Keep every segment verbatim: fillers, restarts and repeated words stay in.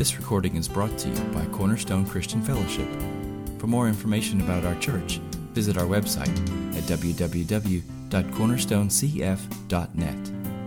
This recording is brought to you by Cornerstone Christian Fellowship. For more information about our church, visit our website at w w w dot cornerstone c f dot net.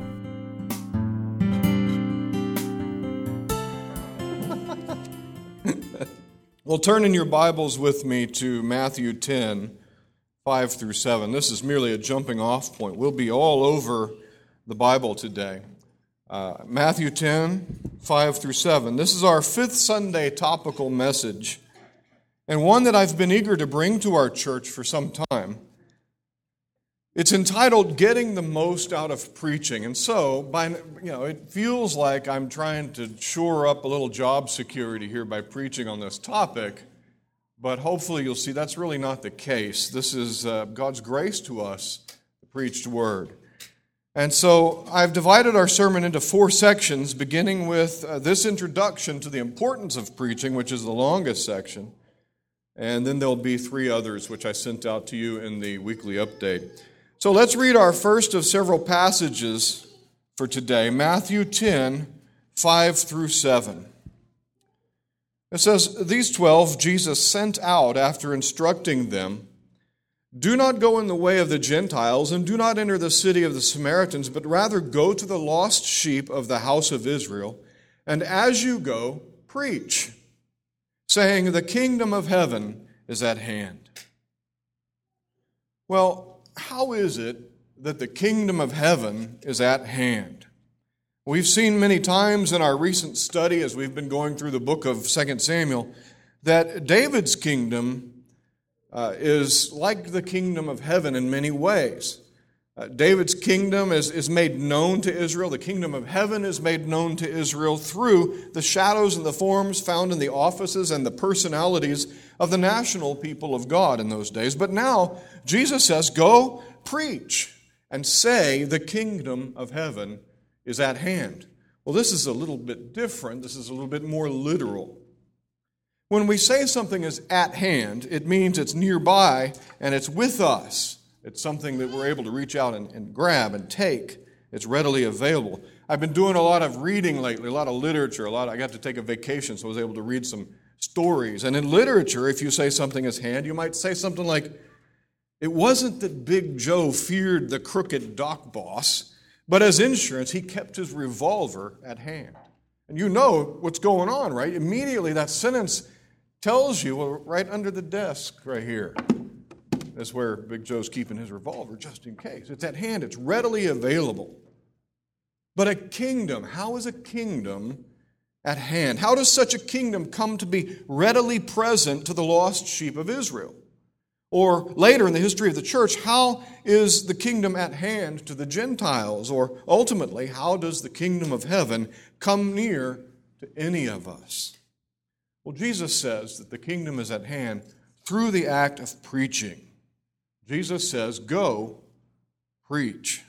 Well, turn in your Bibles with me to Matthew ten, five through seven. This is merely a jumping off point. We'll be all over the Bible today. Uh, Matthew ten, five through seven. This is our fifth Sunday topical message, and one that I've been eager to bring to our church for some time. It's entitled, Getting the Most Out of Preaching. And so, by you know, it feels like I'm trying to shore up a little job security here by preaching on this topic, but hopefully you'll see that's really not the case. This is uh, God's grace to us, the preached word. And so I've divided our sermon into four sections, beginning with uh, this introduction to the importance of preaching, which is the longest section. And then there'll be three others, which I sent out to you in the weekly update. So let's read our first of several passages for today, Matthew ten, five through seven. It says, "These twelve Jesus sent out after instructing them, 'Do not go in the way of the Gentiles, and do not enter the city of the Samaritans, but rather go to the lost sheep of the house of Israel. And as you go, preach, saying, the kingdom of heaven is at hand.'" Well, how is it that the kingdom of heaven is at hand? We've seen many times in our recent study, as we've been going through the book of Second Samuel, that David's kingdom uh, is like the kingdom of heaven in many ways. Uh, David's kingdom is, is made known to Israel. The kingdom of heaven is made known to Israel through the shadows and the forms found in the offices and the personalities of the national people of God in those days. But now, Jesus says, go preach and say the kingdom of heaven is at hand. Well, this is a little bit different. This is a little bit more literal. When we say something is at hand, it means it's nearby and it's with us. It's something that we're able to reach out and, and grab and take. It's readily available. I've been doing a lot of reading lately, a lot of literature. A lot. I got to take a vacation, so I was able to read some stories. And in literature, if you say something is hand, you might say something like, "It wasn't that Big Joe feared the crooked dock boss, but as insurance, he kept his revolver at hand." And you know what's going on, right? Immediately that sentence tells you, well, right under the desk right here is where Big Joe's keeping his revolver, just in case. It's at hand. It's readily available. But a kingdom, how is a kingdom at hand? How does such a kingdom come to be readily present to the lost sheep of Israel? Or later in the history of the church, how is the kingdom at hand to the Gentiles? Or ultimately, how does the kingdom of heaven come near to any of us? Well, Jesus says that the kingdom is at hand through the act of preaching. Jesus says, go preach.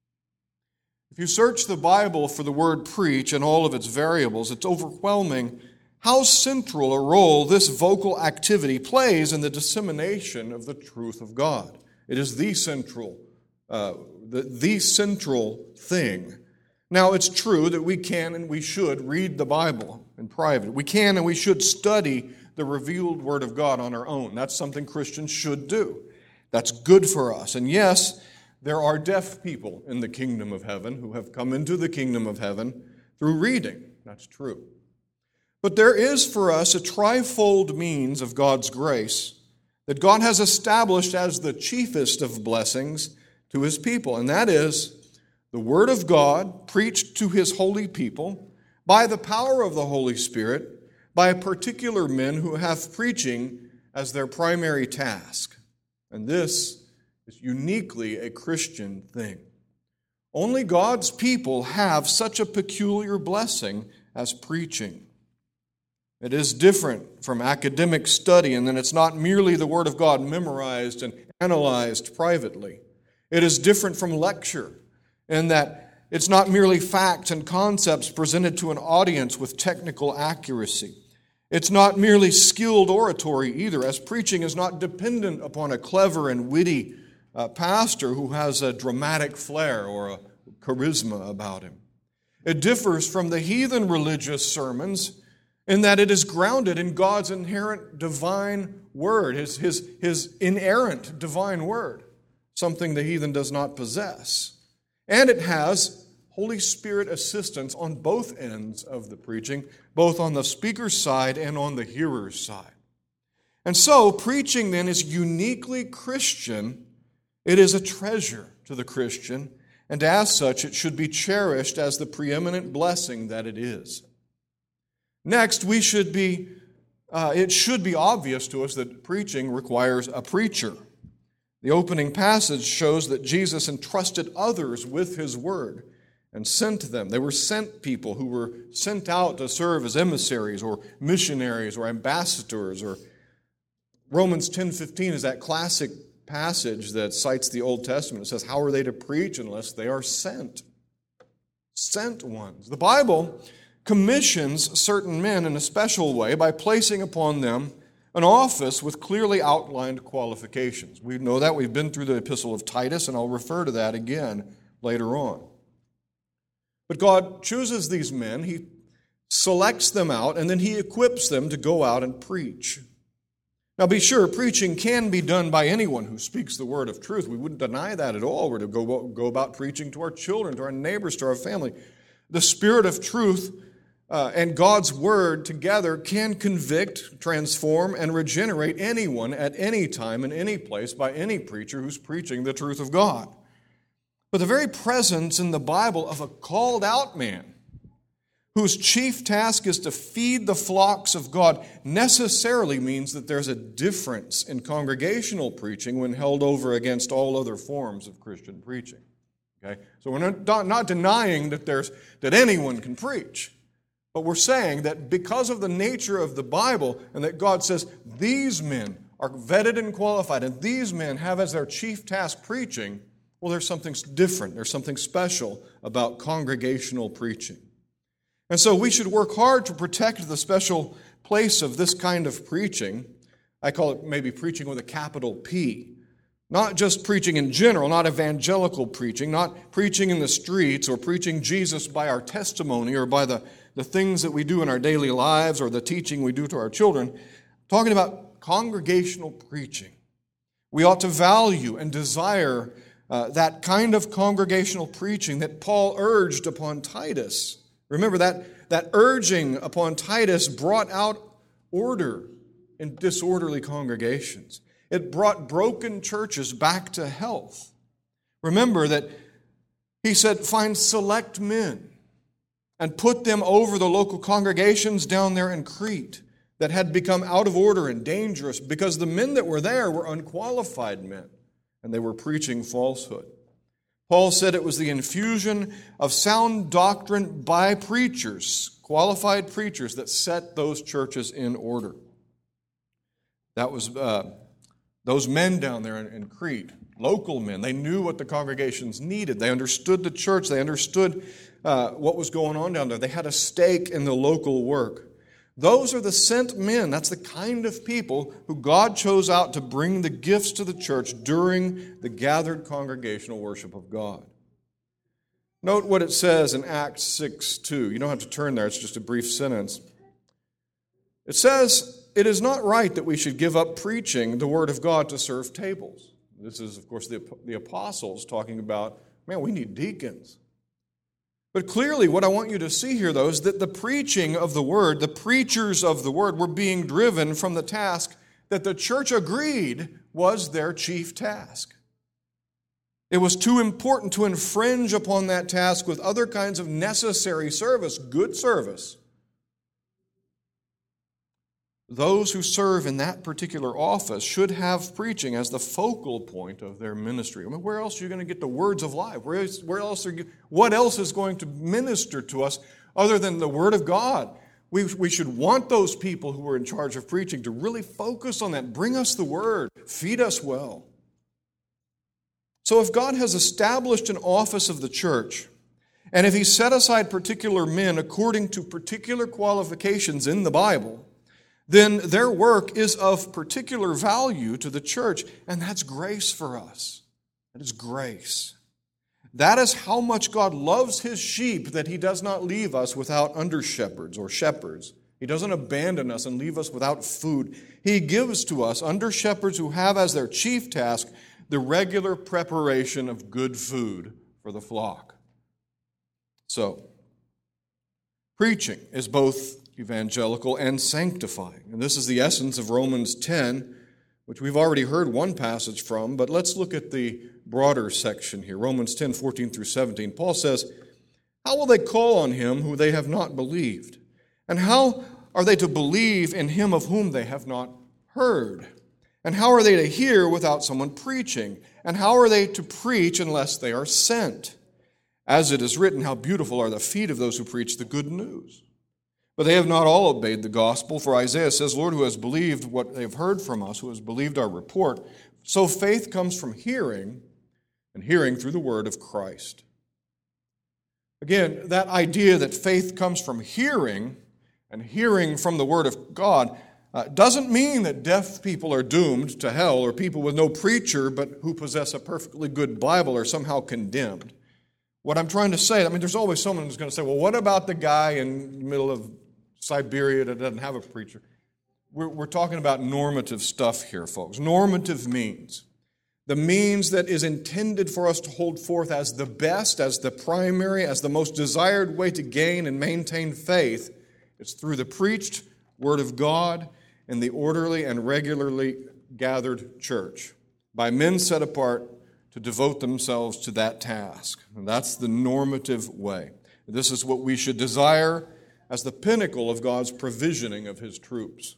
If you search the Bible for the word preach and all of its variables, it's overwhelming how central a role this vocal activity plays in the dissemination of the truth of God. It is the central, uh, the, the central thing. Now, it's true that we can and we should read the Bible in private. We can and we should study the revealed Word of God on our own. That's something Christians should do. That's good for us. And yes, there are deaf people in the kingdom of heaven who have come into the kingdom of heaven through reading. That's true. But there is for us a trifold means of God's grace that God has established as the chiefest of blessings to His people, and that is the Word of God preached to His holy people by the power of the Holy Spirit, by particular men who have preaching as their primary task. And this is uniquely a Christian thing. Only God's people have such a peculiar blessing as preaching. It is different from academic study, and then it's not merely the Word of God memorized and analyzed privately. It is different from lecture, in that it's not merely facts and concepts presented to an audience with technical accuracy. It's not merely skilled oratory either, as preaching is not dependent upon a clever and witty uh, pastor who has a dramatic flair or a charisma about him. It differs from the heathen religious sermons in that it is grounded in God's inherent divine word, his, his, his inerrant divine word, something the heathen does not possess. And it has Holy Spirit assistance on both ends of the preaching, both on the speaker's side and on the hearer's side. And so, preaching then is uniquely Christian. It is a treasure to the Christian, and as such, it should be cherished as the preeminent blessing that it is. Next, we should be, uh, it should be obvious to us that preaching requires a preacher. The opening passage shows that Jesus entrusted others with his word and sent them. They were sent people who were sent out to serve as emissaries or missionaries or ambassadors. Or Romans ten fifteen is that classic passage that cites the Old Testament. It says, how are they to preach unless they are sent? Sent ones. The Bible commissions certain men in a special way by placing upon them an office with clearly outlined qualifications. We know that. We've been through the epistle of Titus, and I'll refer to that again later on. But God chooses these men, He selects them out, and then He equips them to go out and preach. Now be sure, preaching can be done by anyone who speaks the word of truth. We wouldn't deny that at all. We're to go, go about preaching to our children, to our neighbors, to our family. The Spirit of truth uh, and God's word together can convict, transform, and regenerate anyone at any time, in any place, by any preacher who's preaching the truth of God. But the very presence in the Bible of a called out man whose chief task is to feed the flocks of God necessarily means that there's a difference in congregational preaching when held over against all other forms of Christian preaching. Okay? So we're not, not denying that there's that anyone can preach, but we're saying that because of the nature of the Bible and that God says these men are vetted and qualified and these men have as their chief task preaching, well, there's something different. There's something special about congregational preaching. And so we should work hard to protect the special place of this kind of preaching. I call it maybe preaching with a capital P. Not just preaching in general, not evangelical preaching, not preaching in the streets or preaching Jesus by our testimony or by the, the things that we do in our daily lives or the teaching we do to our children. I'm talking about congregational preaching. We ought to value and desire Uh, that kind of congregational preaching that Paul urged upon Titus. Remember that, that urging upon Titus brought out order in disorderly congregations. It brought broken churches back to health. Remember that he said, find select men and put them over the local congregations down there in Crete that had become out of order and dangerous because the men that were there were unqualified men. And they were preaching falsehood. Paul said it was the infusion of sound doctrine by preachers, qualified preachers, that set those churches in order. That was uh, those men down there in, in Crete, local men. They knew what the congregations needed. They understood the church. They understood uh, what was going on down there. They had a stake in the local work. Those are the sent men. That's the kind of people who God chose out to bring the gifts to the church during the gathered congregational worship of God. Note what it says in Acts six two. You don't have to turn there. It's just a brief sentence. It says, it is not right that we should give up preaching the word of God to serve tables. This is, of course, the, the apostles talking about, man, we need deacons. But clearly what I want you to see here, though, is that the preaching of the word, the preachers of the word, were being driven from the task that the church agreed was their chief task. It was too important to infringe upon that task with other kinds of necessary service, good service. Those who serve in that particular office should have preaching as the focal point of their ministry. I mean, where else are you going to get the words of life? Where, is, where else are you, what else is going to minister to us other than the Word of God? We, we should want those people who are in charge of preaching to really focus on that. Bring us the Word. Feed us well. So if God has established an office of the church, and if He set aside particular men according to particular qualifications in the Bible, then their work is of particular value to the church, and that's grace for us. That is grace. That is how much God loves His sheep, that He does not leave us without under-shepherds or shepherds He doesn't abandon us and leave us without food. He gives to us under shepherds who have as their chief task the regular preparation of good food for the flock. So, preaching is both evangelical and sanctifying. And this is the essence of Romans ten, which we've already heard one passage from, but let's look at the broader section here, Romans ten, fourteen through seventeen. Paul says, "How will they call on him who they have not believed? And how are they to believe in him of whom they have not heard? And how are they to hear without someone preaching? And how are they to preach unless they are sent? As it is written, how beautiful are the feet of those who preach the good news. But they have not all obeyed the gospel, for Isaiah says, Lord, who has believed what they have heard from us, who has believed our report? So faith comes from hearing, and hearing through the word of Christ." Again, that idea that faith comes from hearing, and hearing from the word of God, uh, doesn't mean that deaf people are doomed to hell, or people with no preacher but who possess a perfectly good Bible are somehow condemned. What I'm trying to say, I mean, there's always someone who's going to say, well, what about the guy in the middle of Siberia that doesn't have a preacher? We're, we're talking about normative stuff here, folks. Normative means the means that is intended for us to hold forth as the best, as the primary, as the most desired way to gain and maintain faith. It's through the preached word of God in the orderly and regularly gathered church by men set apart to devote themselves to that task. And that's the normative way. This is what we should desire as the pinnacle of God's provisioning of his troops.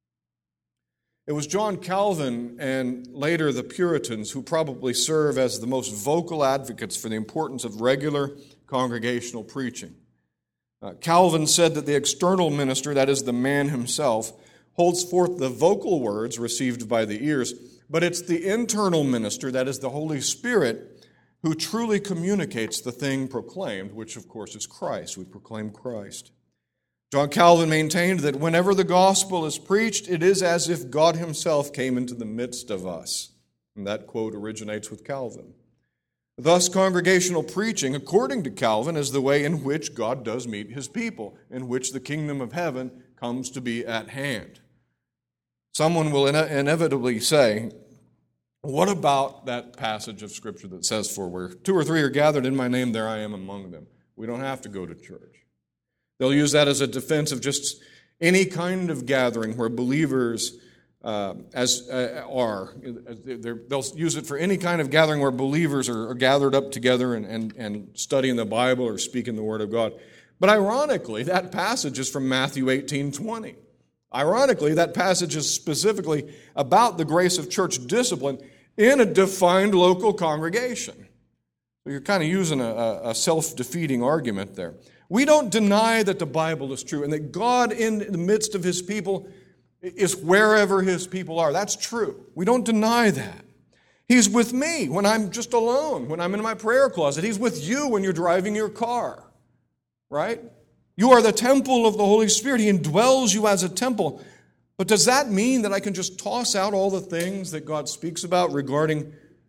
It was John Calvin and later the Puritans who probably serve as the most vocal advocates for the importance of regular congregational preaching. Uh, Calvin said that the external minister, that is the man himself, holds forth the vocal words received by the ears, but it's the internal minister, that is the Holy Spirit, who truly communicates the thing proclaimed, which of course is Christ. We proclaim Christ. John Calvin maintained that whenever the gospel is preached, it is as if God himself came into the midst of us. And that quote originates with Calvin. Thus, congregational preaching, according to Calvin, is the way in which God does meet his people, in which the kingdom of heaven comes to be at hand. Someone will ine- inevitably say, what about that passage of Scripture that says, for where two or three are gathered in my name, there I am among them? We don't have to go to church. They'll use that as a defense of just any kind of gathering where believers uh, as uh, are. They're, they'll use it for any kind of gathering where believers are, are gathered up together and, and, and studying the Bible or speaking the Word of God. But ironically, that passage is from Matthew eighteen twenty. Ironically, that passage is specifically about the grace of church discipline in a defined local congregation. So you're kind of using a, a self-defeating argument there. We don't deny that the Bible is true and that God in the midst of his people is wherever his people are. That's true. We don't deny that. He's with me when I'm just alone, when I'm in my prayer closet. He's with you when you're driving your car, right? You are the temple of the Holy Spirit. He indwells you as a temple. But does that mean that I can just toss out all the things that God speaks about regarding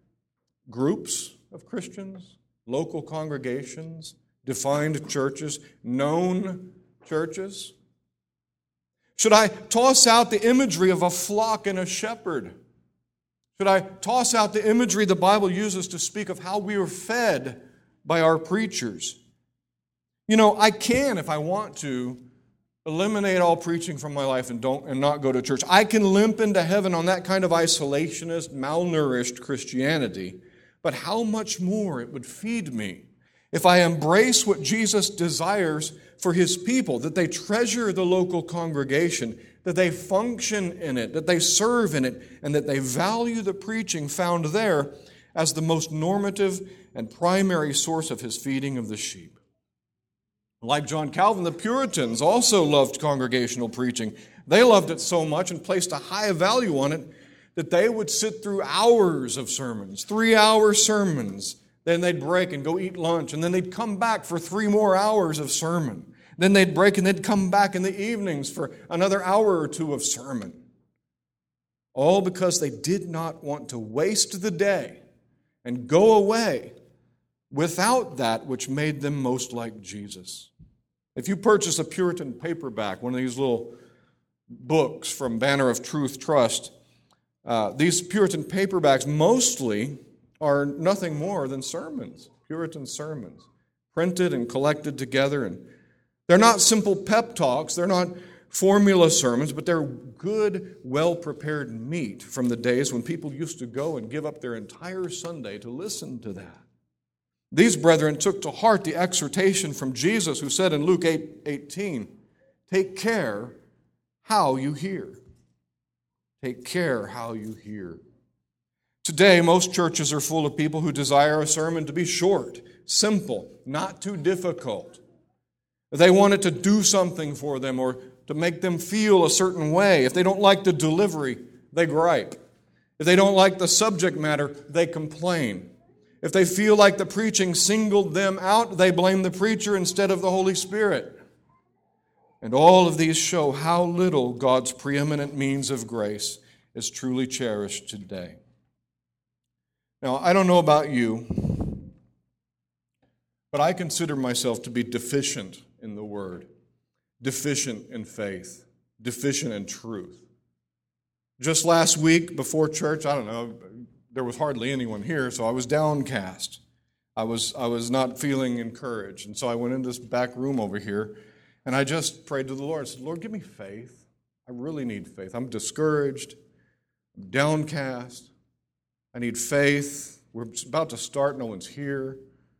groups of Christians, local congregations, defined churches, known churches? Should I toss out the imagery of a flock and a shepherd? Should I toss out the imagery the Bible uses to speak of how we are fed by our preachers? You know, I can, if I want to, eliminate all preaching from my life and don't and not go to church. I can limp into heaven on that kind of isolationist, malnourished Christianity. But how much more it would feed me if I embrace what Jesus desires for his people, that they treasure the local congregation, that they function in it, that they serve in it, and that they value the preaching found there as the most normative and primary source of his feeding of the sheep. Like John Calvin, the Puritans also loved congregational preaching. They loved it so much and placed a high value on it that they would sit through hours of sermons, three-hour sermons. Then they'd break and go eat lunch, and then they'd come back for three more hours of sermon. Then they'd break and they'd come back in the evenings for another hour or two of sermon. All because they did not want to waste the day and go away without that which made them most like Jesus. If you purchase a Puritan paperback, one of these little books from Banner of Truth Trust, uh, these Puritan paperbacks mostly are nothing more than sermons, Puritan sermons, printed and collected together. And they're not simple pep talks, they're not formula sermons, but they're good, well-prepared meat from the days when people used to go and give up their entire Sunday to listen to that. These brethren took to heart the exhortation from Jesus, who said in Luke eight eighteen, "Take care how you hear." Take care how you hear. Today, most churches are full of people who desire a sermon to be short, simple, not too difficult. They want it to do something for them or to make them feel a certain way. If they don't like the delivery, they gripe. If they don't like the subject matter, they complain. If they feel like the preaching singled them out, they blame the preacher instead of the Holy Spirit. And all of these show how little God's preeminent means of grace is truly cherished today. Now, I don't know about you, but I consider myself to be deficient in the Word, deficient in faith, deficient in truth. Just last week before church, I don't know, there was hardly anyone here, so I was downcast. I was I was not feeling encouraged. And so I went into this back room over here, and I just prayed to the Lord. I said, Lord, give me faith. I really need faith. I'm discouraged. I'm downcast. I need faith. We're about to start. No one's here.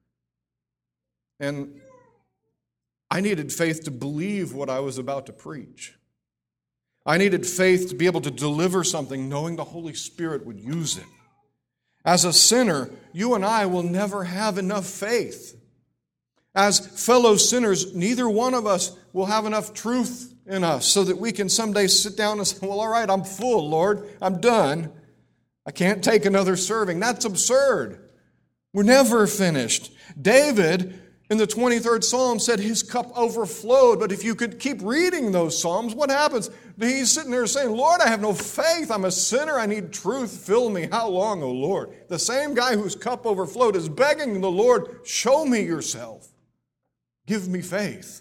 And I needed faith to believe what I was about to preach. I needed faith to be able to deliver something knowing the Holy Spirit would use it. As a sinner, you and I will never have enough faith. As fellow sinners, neither one of us will have enough truth in us so that we can someday sit down and say, well, all right, I'm full, Lord. I'm done. I can't take another serving. That's absurd. We're never finished. David, in the twenty-third Psalm, said his cup overflowed. But if you could keep reading those Psalms, what happens? He's sitting there saying, Lord, I have no faith. I'm a sinner. I need truth. Fill me. How long, O Lord? The same guy whose cup overflowed is begging the Lord, show me yourself. Give me faith.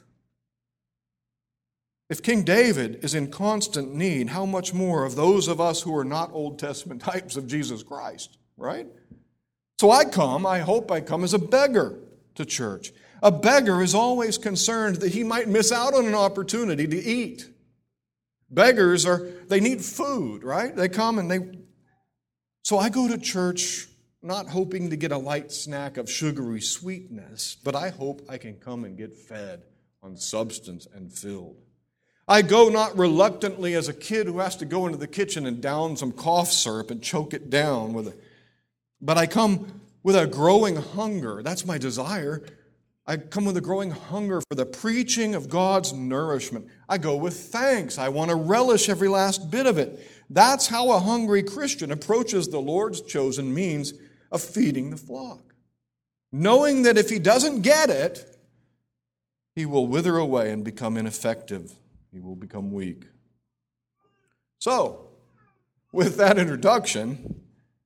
If King David is in constant need, how much more of those of us who are not Old Testament types of Jesus Christ, right? So I come, I hope I come as a beggar to church. A beggar is always concerned that he might miss out on an opportunity to eat. Beggars are, they need food, right? They come and they... So I go to church not hoping to get a light snack of sugary sweetness, but I hope I can come and get fed on substance and filled. I go not reluctantly as a kid who has to go into the kitchen and down some cough syrup and choke it down with a... But I come with a growing hunger. That's my desire. I come with a growing hunger for the preaching of God's nourishment. I go with thanks. I want to relish every last bit of it. That's how a hungry Christian approaches the Lord's chosen means of feeding the flock. Knowing that if he doesn't get it, he will wither away and become ineffective. He will become weak. So, with that introduction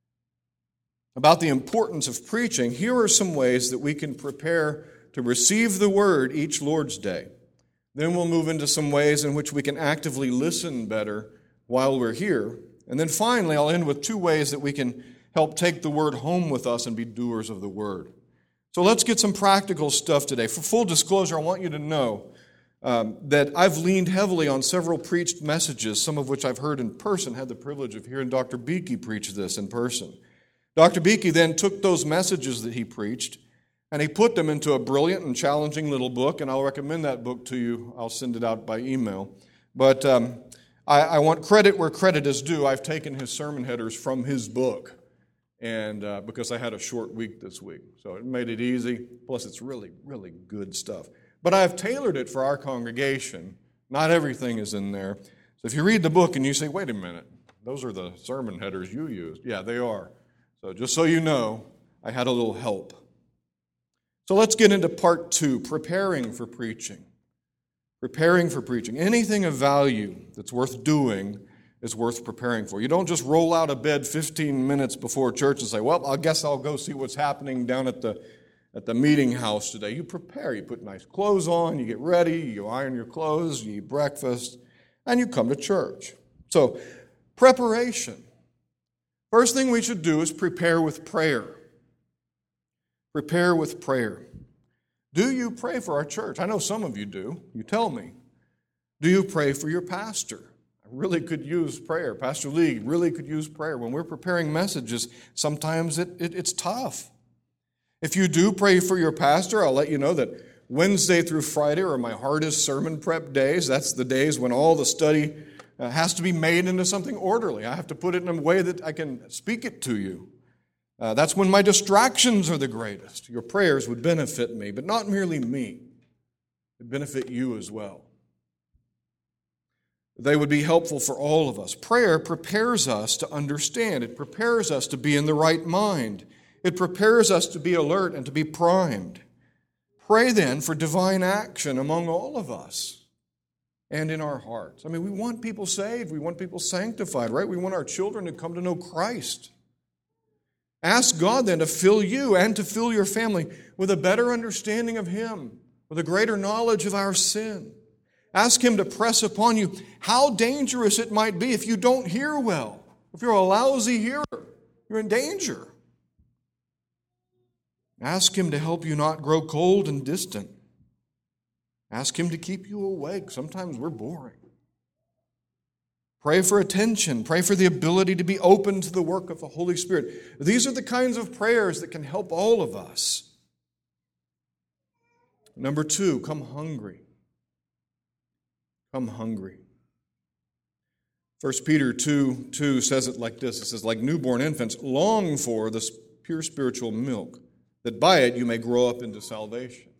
about the importance of preaching, here are some ways that we can prepare to receive the Word each Lord's Day. Then we'll move into some ways in which we can actively listen better while we're here. And then finally, I'll end with two ways that we can help take the Word home with us and be doers of the Word. So let's get some practical stuff today. For full disclosure, I want you to know um, that I've leaned heavily on several preached messages, some of which I've heard in person, had the privilege of hearing Doctor Beakey preach this in person. Doctor Beakey then took those messages that he preached and he put them into a brilliant and challenging little book, and I'll recommend that book to you. I'll send it out by email. But um, I, I want credit where credit is due. I've taken his sermon headers from his book, and uh, because I had a short week this week. So it made it easy. Plus, it's really, really good stuff. But I've tailored it for our congregation. Not everything is in there. So if you read the book and you say, wait a minute, those are the sermon headers you used. Yeah, they are. So just so you know, I had a little help. So let's get into part two, preparing for preaching. Preparing for preaching. Anything of value that's worth doing is worth preparing for. You don't just roll out of bed fifteen minutes before church and say, well, I guess I'll go see what's happening down at the at the meeting house today. You prepare, you put nice clothes on, you get ready, you iron your clothes, you eat breakfast, and you come to church. So, preparation. First thing we should do is prepare with prayer. Prepare with prayer. Do you pray for our church? I know some of you do. You tell me. Do you pray for your pastor? I really could use prayer. Pastor Lee really could use prayer. When we're preparing messages, sometimes it, it, it's tough. If you do pray for your pastor, I'll let you know that Wednesday through Friday are my hardest sermon prep days. That's the days when all the study uh, has to be made into something orderly. I have to put it in a way that I can speak it to you. Uh, that's when my distractions are the greatest. Your prayers would benefit me, but not merely me. They benefit you as well. They would be helpful for all of us. Prayer prepares us to understand. It prepares us to be in the right mind. It prepares us to be alert and to be primed. Pray then for divine action among all of us and in our hearts. I mean, we want people saved. We want people sanctified, right? We want our children to come to know Christ. Ask God then to fill you and to fill your family with a better understanding of Him, with a greater knowledge of our sin. Ask Him to press upon you how dangerous it might be if you don't hear well. If you're a lousy hearer, you're in danger. Ask Him to help you not grow cold and distant. Ask Him to keep you awake. Sometimes we're boring. Pray for attention. Pray for the ability to be open to the work of the Holy Spirit. These are the kinds of prayers that can help all of us. Number two, come hungry. Come hungry. First Peter two two says it like this. It says, like newborn infants, long for the pure spiritual milk, that by it you may grow up into salvation.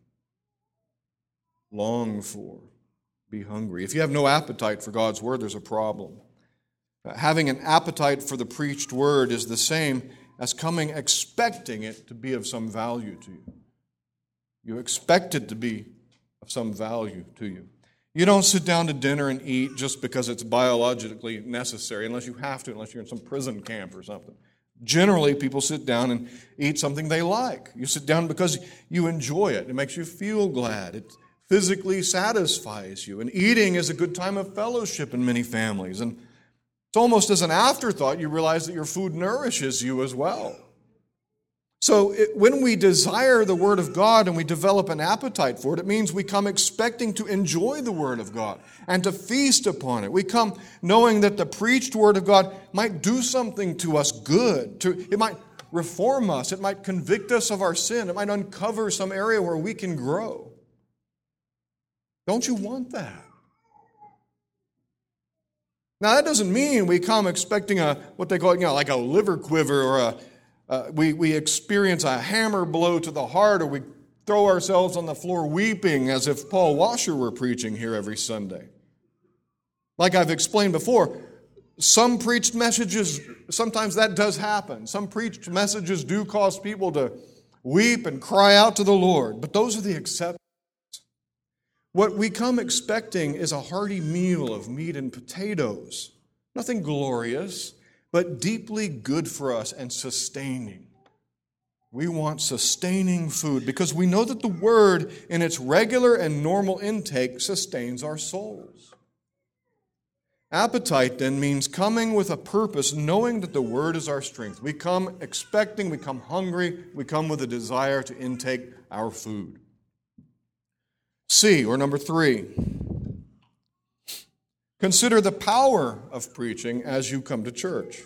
Long for. Be hungry. If you have no appetite for God's word, there's a problem. Uh, having an appetite for the preached word is the same as coming expecting it to be of some value to you. You expect it to be of some value to you. You don't sit down to dinner and eat just because it's biologically necessary, unless you have to, unless you're in some prison camp or something. Generally, people sit down and eat something they like. You sit down because you enjoy it. It makes you feel glad. It physically satisfies you. And eating is a good time of fellowship in many families. And it's almost as an afterthought, you realize that your food nourishes you as well. So it, when we desire the Word of God and we develop an appetite for it, it means we come expecting to enjoy the Word of God and to feast upon it. We come knowing that the preached Word of God might do something to us good. To, it might reform us. It might convict us of our sin. It might uncover some area where we can grow. Don't you want that? Now, that doesn't mean we come expecting a, what they call, you know, like a liver quiver or a, uh, we, we experience a hammer blow to the heart, or we throw ourselves on the floor weeping as if Paul Washer were preaching here every Sunday. Like I've explained before, some preached messages, sometimes that does happen. Some preached messages do cause people to weep and cry out to the Lord, but those are the exceptions. What we come expecting is a hearty meal of meat and potatoes. Nothing glorious, but deeply good for us and sustaining. We want sustaining food because we know that the Word in its regular and normal intake sustains our souls. Appetite then means coming with a purpose, knowing that the Word is our strength. We come expecting, we come hungry, we come with a desire to intake our food. C, or number three, consider the power of preaching as you come to church.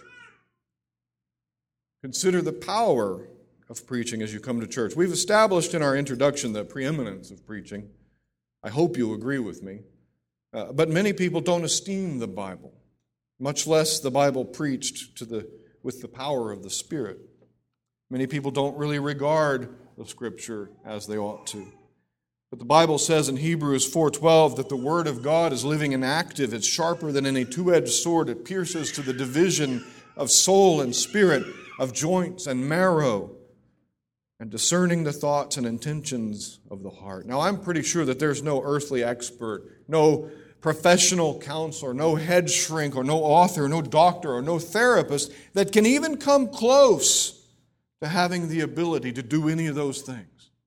Consider the power of preaching as you come to church. We've established in our introduction the preeminence of preaching. I hope you'll agree with me. Uh, but many people don't esteem the Bible, much less the Bible preached to the with the power of the Spirit. Many people don't really regard the Scripture as they ought to. But the Bible says in Hebrews four twelve that the Word of God is living and active. It's sharper than any two-edged sword. It pierces to the division of soul and spirit, of joints and marrow, and discerning the thoughts and intentions of the heart. Now, I'm pretty sure that there's no earthly expert, no professional counselor, no head shrink, or no author, no doctor, or no therapist that can even come close to having the ability to do any of those things.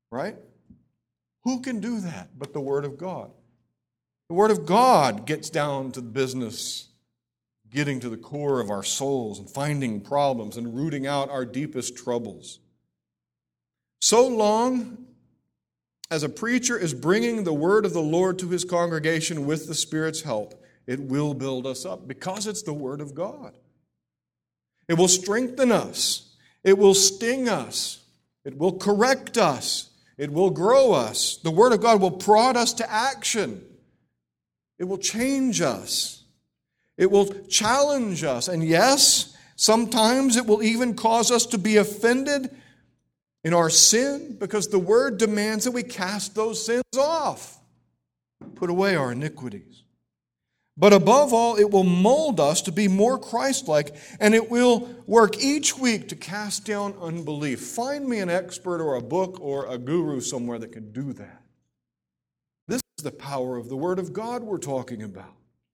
right? Who can do that but the Word of God? The Word of God gets down to the business, getting to the core of our souls and finding problems and rooting out our deepest troubles. So long as a preacher is bringing the word of the Lord to his congregation with the Spirit's help, it will build us up because it's the Word of God. It will strengthen us. It will sting us. It will correct us. It will grow us. The Word of God will prod us to action. It will change us. It will challenge us. And yes, sometimes it will even cause us to be offended in our sin because the Word demands that we cast those sins off, put away our iniquities. But above all, it will mold us to be more Christ-like, and it will work each week to cast down unbelief. Find me an expert or a book or a guru somewhere that can do that. This is the power of the Word of God we're talking about.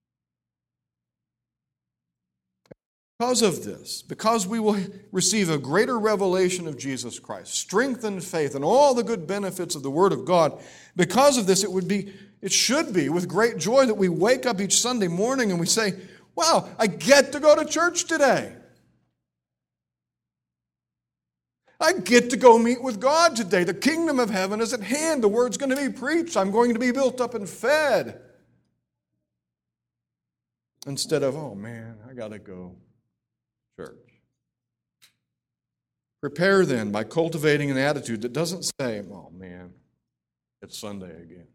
Because of this, because we will receive a greater revelation of Jesus Christ, strengthened faith, and all the good benefits of the Word of God, because of this, it would be, it should be with great joy that we wake up each Sunday morning and we say, wow, I get to go to church today. I get to go meet with God today. The kingdom of heaven is at hand. The Word's going to be preached. I'm going to be built up and fed. Instead of, oh man, I got to go. Church. Prepare then by cultivating an attitude that doesn't say, oh man, it's Sunday again.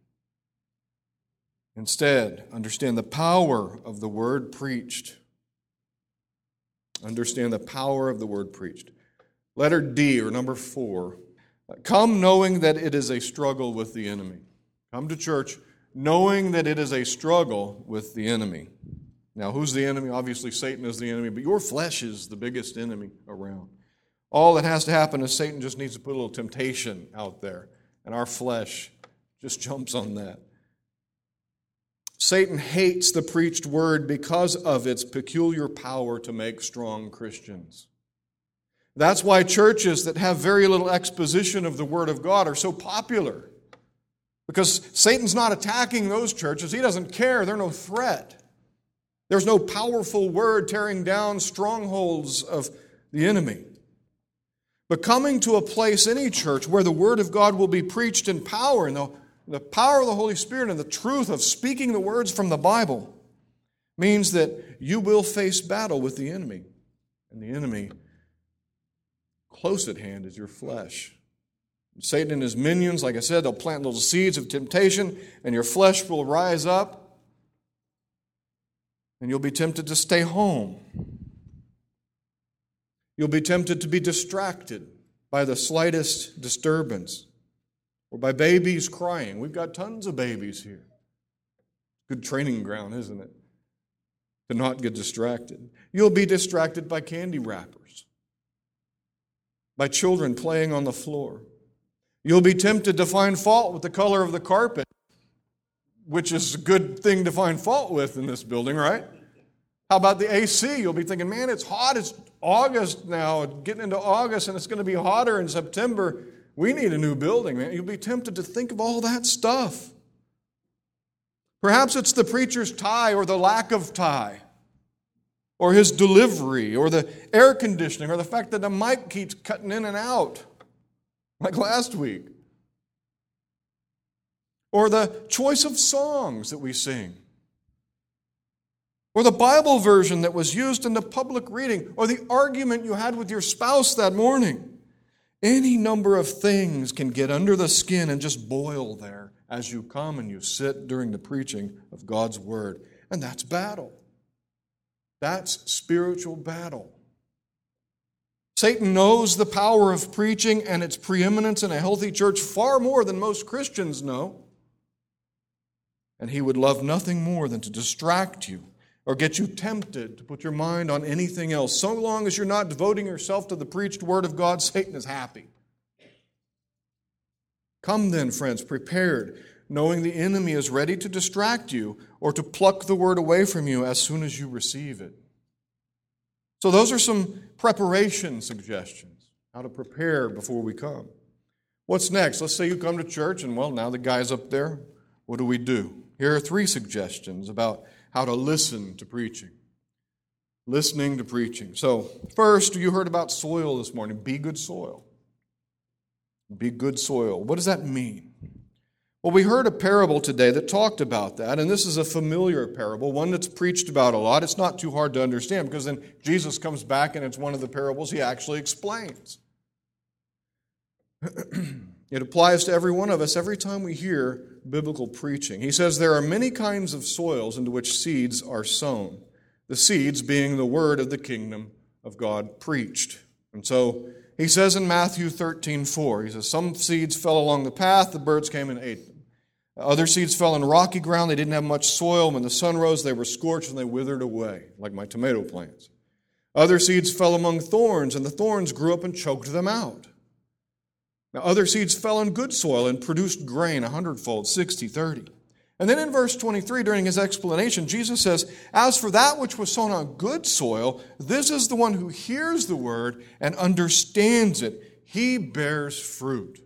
Instead, understand the power of the word preached. Understand the power of the word preached. Letter D, or number four, come knowing that it is a struggle with the enemy. Come to church knowing that it is a struggle with the enemy. Now, who's the enemy? Obviously, Satan is the enemy, but your flesh is the biggest enemy around. All that has to happen is Satan just needs to put a little temptation out there, and our flesh just jumps on that. Satan hates the preached word because of its peculiar power to make strong Christians. That's why churches that have very little exposition of the Word of God are so popular. Because Satan's not attacking those churches. He doesn't care. They're no threat. There's no powerful word tearing down strongholds of the enemy. But coming to a place, any church, where the Word of God will be preached in power, and the, the power of the Holy Spirit and the truth of speaking the words from the Bible, means that you will face battle with the enemy. And the enemy, close at hand, is your flesh. Satan and his minions, like I said, they'll plant little seeds of temptation, and your flesh will rise up. And you'll be tempted to stay home. You'll be tempted to be distracted by the slightest disturbance or by babies crying. We've got tons of babies here. Good training ground, isn't it? To not get distracted. You'll be distracted by candy wrappers, by children playing on the floor. You'll be tempted to find fault with the color of the carpet, which is a good thing to find fault with in this building, right? How about the A C? You'll be thinking, man, it's hot. It's August now, getting into August, and it's going to be hotter in September. We need a new building, man. You'll be tempted to think of all that stuff. Perhaps it's the preacher's tie or the lack of tie, or his delivery, or the air conditioning, or the fact that the mic keeps cutting in and out, like last week. Or the choice of songs that we sing. Or the Bible version that was used in the public reading. Or the argument you had with your spouse that morning. Any number of things can get under the skin and just boil there as you come and you sit during the preaching of God's Word. And that's battle. That's spiritual battle. Satan knows the power of preaching and its preeminence in a healthy church far more than most Christians know. And he would love nothing more than to distract you or get you tempted to put your mind on anything else. So long as you're not devoting yourself to the preached Word of God, Satan is happy. Come then, friends, prepared, knowing the enemy is ready to distract you or to pluck the Word away from you as soon as you receive it. So those are some preparation suggestions, how to prepare before we come. What's next? Let's say you come to church and, well, now the guy's up there. What do we do? Here are three suggestions about how to listen to preaching. Listening to preaching. So, first, you heard about soil this morning. Be good soil. Be good soil. What does that mean? Well, we heard a parable today that talked about that, and this is a familiar parable, one that's preached about a lot. It's not too hard to understand because then Jesus comes back and it's one of the parables he actually explains. It applies to every one of us every time we hear biblical preaching. He says there are many kinds of soils into which seeds are sown, the seeds being the word of the kingdom of God preached. And so he says in Matthew thirteen four, he says, some seeds fell along the path, the birds came and ate them. Other seeds fell in rocky ground, they didn't have much soil. When the sun rose, they were scorched and they withered away, like my tomato plants. Other seeds fell among thorns, and the thorns grew up and choked them out. Now, other seeds fell in good soil and produced grain a hundredfold, sixty, thirty. And then in verse twenty-three, during his explanation, Jesus says, as for that which was sown on good soil, this is the one who hears the word and understands it. He bears fruit.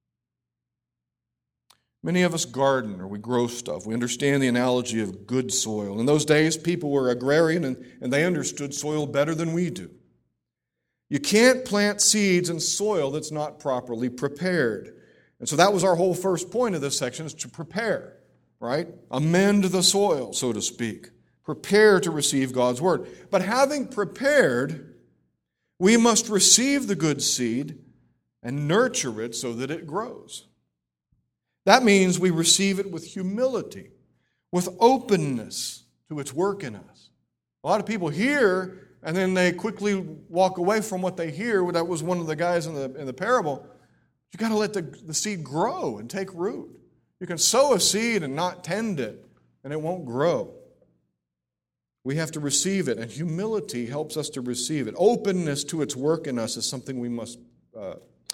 Many of us garden or we grow stuff. We understand the analogy of good soil. In those days, people were agrarian and, and they understood soil better than we do. You can't plant seeds in soil that's not properly prepared. And so that was our whole first point of this section, is to prepare, right? Amend the soil, so to speak. Prepare to receive God's word. But having prepared, we must receive the good seed and nurture it so that it grows. That means we receive it with humility, with openness to its work in us. A lot of people hear and then they quickly walk away from what they hear. That was one of the guys in the in the parable. You've got to let the, the seed grow and take root. You can sow a seed and not tend it, and it won't grow. We have to receive it, and humility helps us to receive it. Openness to its work in us is something we must uh,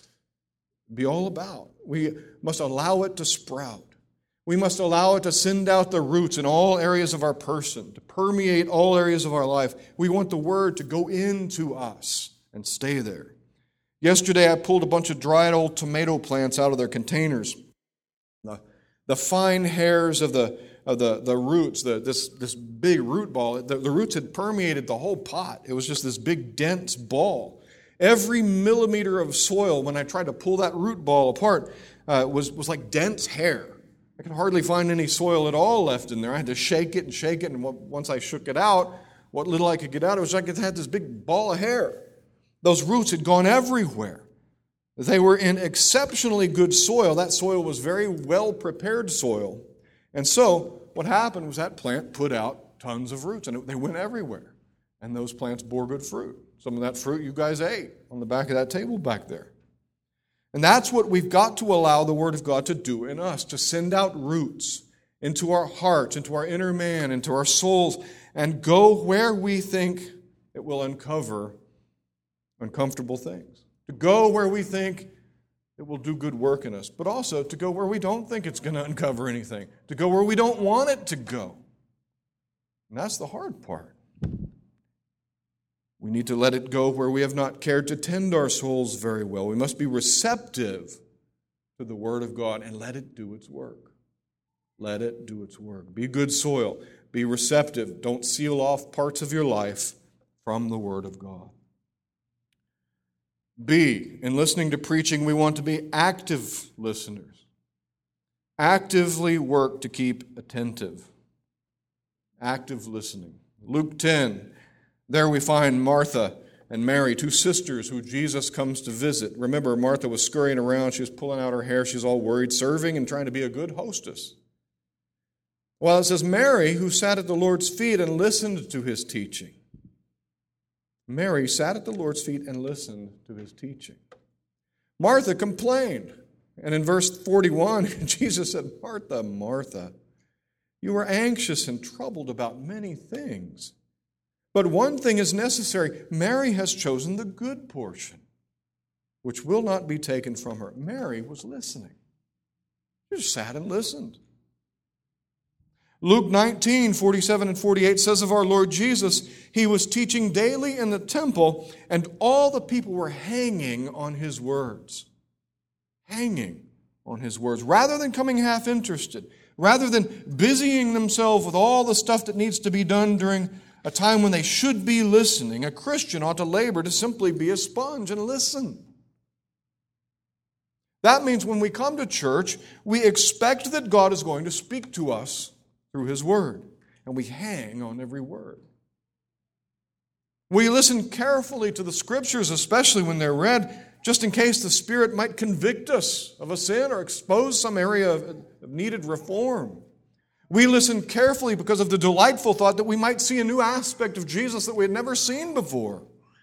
be all about. We must allow it to sprout. We must allow it to send out the roots in all areas of our person, to permeate all areas of our life. We want the word to go into us and stay there. Yesterday, I pulled a bunch of dried old tomato plants out of their containers. The, the fine hairs of the of the, the roots, the, this, this big root ball, the, the roots had permeated the whole pot. It was just this big, dense ball. Every millimeter of soil, when I tried to pull that root ball apart, uh, was, was like dense hair. I could hardly find any soil at all left in there. I had to shake it and shake it, and once I shook it out, what little I could get out, it was like it had this big ball of hair. Those roots had gone everywhere. They were in exceptionally good soil. That soil was very well-prepared soil. And so what happened was that plant put out tons of roots, and they went everywhere. And those plants bore good fruit. Some of that fruit you guys ate on the back of that table back there. And that's what we've got to allow the Word of God to do in us, to send out roots into our hearts, into our inner man, into our souls, and go where we think it will uncover uncomfortable things. To go where we think it will do good work in us, but also to go where we don't think it's going to uncover anything, to go where we don't want it to go. And that's the hard part. We need to let it go where we have not cared to tend our souls very well. We must be receptive to the Word of God and let it do its work. Let it do its work. Be good soil. Be receptive. Don't seal off parts of your life from the Word of God. B, in listening to preaching, we want to be active listeners. Actively work to keep attentive. Active listening. Luke ten, there we find Martha and Mary, two sisters who Jesus comes to visit. Remember, Martha was scurrying around. She was pulling out her hair. She was all worried, serving and trying to be a good hostess. Well, it says Mary, who sat at the Lord's feet and listened to his teaching. Mary sat at the Lord's feet and listened to his teaching. Martha complained. And in verse forty-one, Jesus said, Martha, Martha, you are anxious and troubled about many things. But one thing is necessary. Mary has chosen the good portion, which will not be taken from her. Mary was listening. She just sat and listened. Luke nineteen, forty-seven and forty-eight says of our Lord Jesus, he was teaching daily in the temple, and all the people were hanging on his words. hanging on His words, rather than coming half-interested, rather than busying themselves with all the stuff that needs to be done during a time when they should be listening. A Christian ought to labor to simply be a sponge and listen. That means when we come to church, we expect that God is going to speak to us through His Word, and we hang on every word. We listen carefully to the Scriptures, especially when they're read, just in case the Spirit might convict us of a sin or expose some area of needed reform. We listen carefully because of the delightful thought that we might see a new aspect of Jesus that we had never seen before.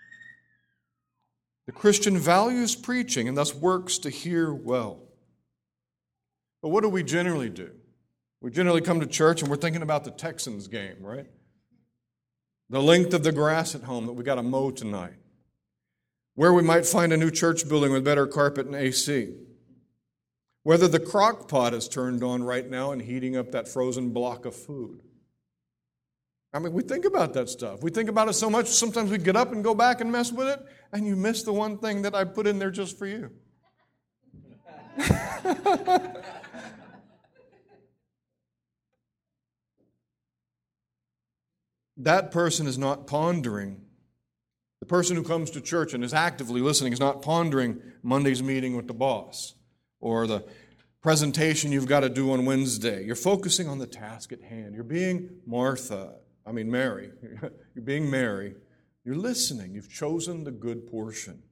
The Christian values preaching and thus works to hear well. But what do we generally do? We generally come to church and we're thinking about the Texans game, right? The length of the grass at home that we got to mow tonight. Where we might find a new church building with better carpet and A C. Whether the crock pot is turned on right now and heating up that frozen block of food. I mean, we think about that stuff. We think about it so much, sometimes we get up and go back and mess with it, and you miss the one thing that I put in there just for you. That person is not pondering. The person who comes to church and is actively listening is not pondering Monday's meeting with the boss or the presentation you've got to do on Wednesday. You're focusing on the task at hand. You're being Martha. I mean Mary. You're being Mary. You're listening. You've chosen the good portion.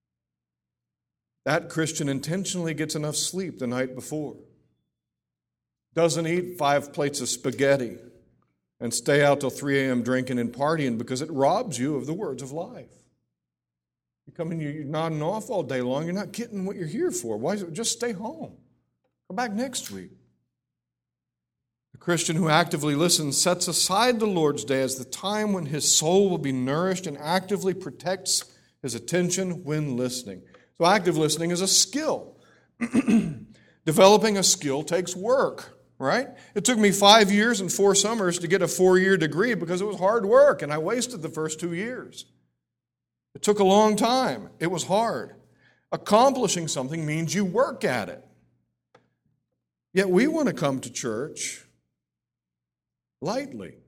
That Christian intentionally gets enough sleep the night before. Doesn't eat five plates of spaghetti and stay out till three a.m. drinking and partying because it robs you of the words of life. You come in, you're nodding off all day long. You're not getting what you're here for. Why? Just stay home. Come back next week. The Christian who actively listens sets aside the Lord's Day as the time when his soul will be nourished and actively protects his attention when listening. So active listening is a skill. Developing a skill takes work, right? It took me five years and four summers to get a four-year degree because it was hard work, and I wasted the first two years. It took a long time. It was hard. Accomplishing something means you work at it. Yet we want to come to church lightly.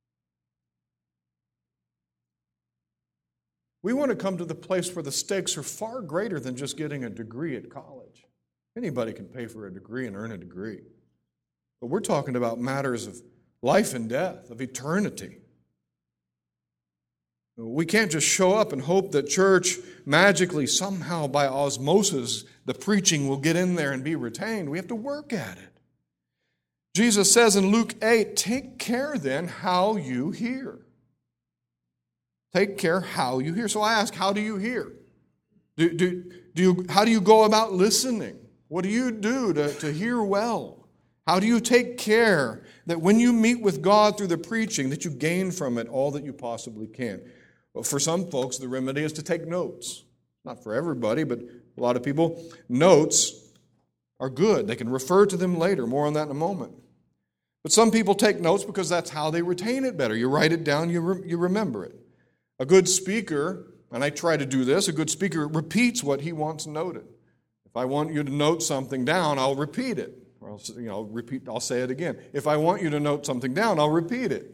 We want to come to the place where the stakes are far greater than just getting a degree at college. Anybody can pay for a degree and earn a degree. But we're talking about matters of life and death, of eternity. We can't just show up and hope that church magically, somehow by osmosis, the preaching will get in there and be retained. We have to work at it. Jesus says in Luke eight, take care then how you hear. Take care how you hear. So I ask, how do you hear? Do, do, do you, how do you go about listening? What do you do to, to hear well? How do you take care that when you meet with God through the preaching, that you gain from it all that you possibly can? Well, for some folks, the remedy is to take notes. Not for everybody, but a lot of people. Notes are good. They can refer to them later. More on that in a moment. But some people take notes because that's how they retain it better. You write it down, you, re- you remember it. A good speaker, and I try to do this, a good speaker repeats what he wants noted. If I want you to note something down, I'll repeat it. Or I'll, you know, repeat, I'll say it again. If I want you to note something down, I'll repeat it.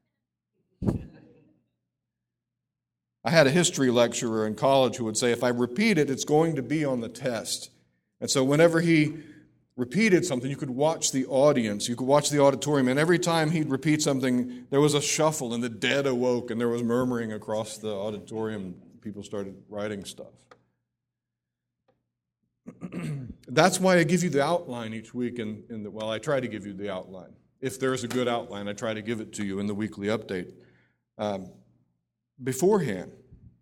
I had a history lecturer in college who would say, if I repeat it, it's going to be on the test. And so whenever he repeated something, you could watch the audience, you could watch the auditorium, and every time he'd repeat something, there was a shuffle, and the dead awoke, and there was murmuring across the auditorium. People started writing stuff. That's why I give you the outline each week, in, in the, well, I try to give you the outline. If there's a good outline, I try to give it to you in the weekly update um, beforehand.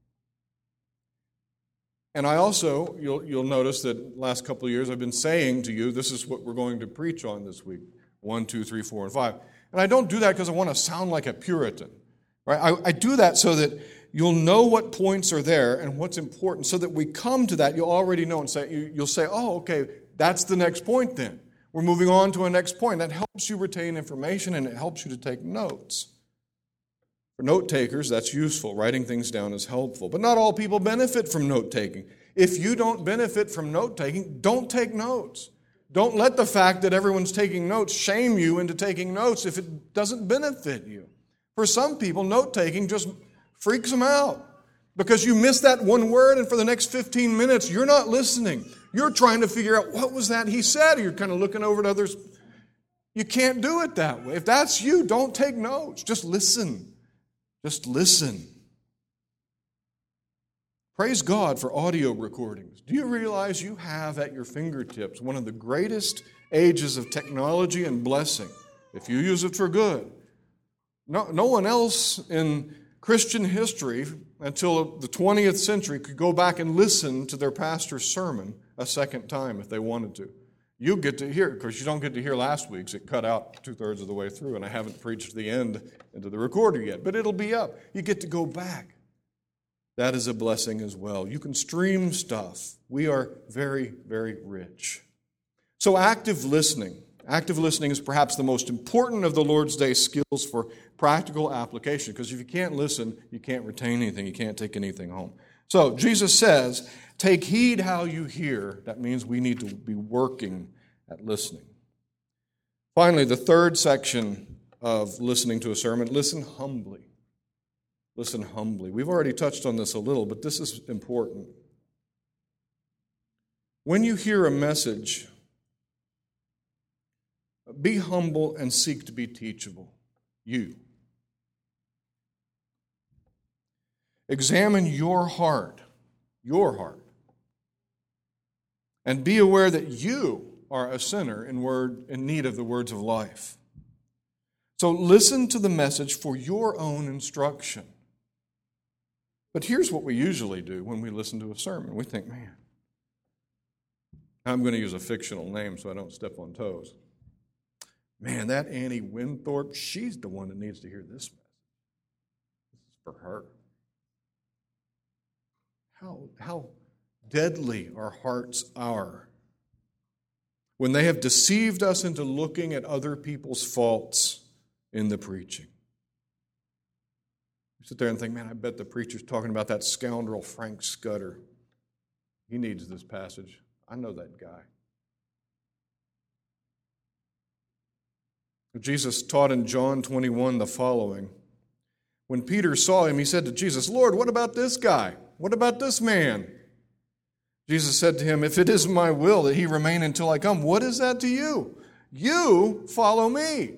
And I also, you'll, you'll notice that the last couple of years I've been saying to you, this is what we're going to preach on this week. One, two, three, four, and five. And I don't do that because I want to sound like a Puritan. Right? I, I do that so that you'll know what points are there and what's important, so that we come to that, you'll already know and say, you, you'll say, oh, okay, that's the next point then. We're moving on to a next point. That helps you retain information and it helps you to take notes. For note takers, that's useful. Writing things down is helpful. But not all people benefit from note taking. If you don't benefit from note-taking, don't take notes. Don't let the fact that everyone's taking notes shame you into taking notes if it doesn't benefit you. For some people, note-taking just freaks them out because you miss that one word, and for the next fifteen minutes, you're not listening. You're trying to figure out, what was that he said? You're kind of looking over at others. You can't do it that way. If that's you, don't take notes. Just listen. Just listen. Praise God for audio recordings. Do you realize you have at your fingertips one of the greatest ages of technology and blessing, if you use it for good? No, no one else in Christian history until the twentieth century could go back and listen to their pastor's sermon a second time if they wanted to. You get to hear, because you don't get to hear last week's. It cut out two-thirds of the way through, and I haven't preached the end into the recorder yet, but it'll be up. You get to go back. That is a blessing as well. You can stream stuff. We are very, very rich. So active listening. Active listening is perhaps the most important of the Lord's Day skills for practical application, because if you can't listen, you can't retain anything. You can't take anything home. So Jesus says, take heed how you hear. That means we need to be working at listening. Finally, the third section of listening to a sermon, listen humbly. Listen humbly. We've already touched on this a little, but this is important. When you hear a message, be humble and seek to be teachable. You. Examine your heart, your heart, and be aware that you are a sinner in word in need of the words of life. So listen to the message for your own instruction. But here's what we usually do when we listen to a sermon. We think, man, I'm going to use a fictional name so I don't step on toes. Man, that Annie Winthorpe, she's the one that needs to hear this message. This is for her. How, how deadly our hearts are when they have deceived us into looking at other people's faults in the preaching. You sit there and think, man, I bet the preacher's talking about that scoundrel Frank Scudder. He needs this passage. I know that guy. Jesus taught in John twenty-one the following. When Peter saw him, he said to Jesus, Lord, what about this guy? What about this man? Jesus said to him, if it is my will that he remain until I come, what is that to you? You follow me.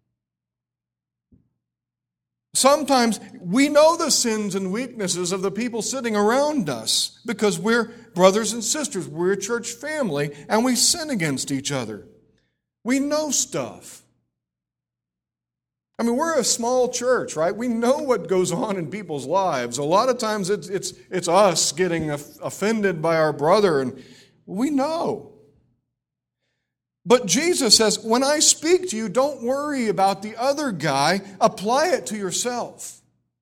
Sometimes we know the sins and weaknesses of the people sitting around us because we're brothers and sisters, we're a church family, and we sin against each other. We know stuff. I mean, we're a small church, right? We know what goes on in people's lives. A lot of times it's it's it's us getting offended by our brother, and we know. But Jesus says, when I speak to you, don't worry about the other guy. Apply it to yourself.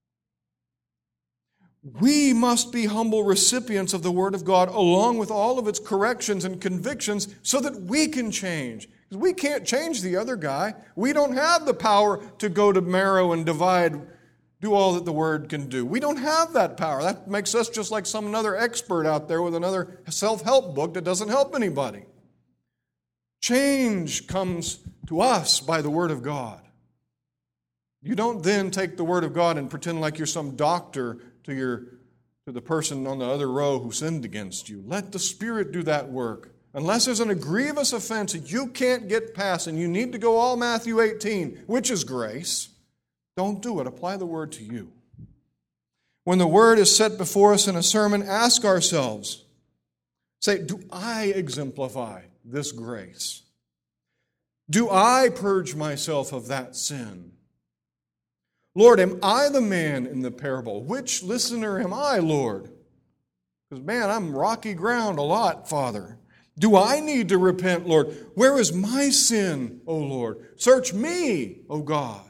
We must be humble recipients of the Word of God along with all of its corrections and convictions so that we can change. Because we can't change the other guy. We don't have the power to go to marrow and divide, do all that the Word can do. We don't have that power. That makes us just like some another expert out there with another self-help book that doesn't help anybody. Change comes to us by the Word of God. You don't then take the Word of God and pretend like you're some doctor to your to the person on the other row who sinned against you. Let the Spirit do that work. Unless there's an grievous offense that you can't get past and you need to go all Matthew eighteen, which is grace, don't do it. Apply the Word to you. When the Word is set before us in a sermon, ask ourselves, say, do I exemplify this grace? Do I purge myself of that sin? Lord, am I the man in the parable? Which listener am I, Lord? Because, man, I'm rocky ground a lot, Father. Do I need to repent, Lord? Where is my sin, O Lord? Search me, O God.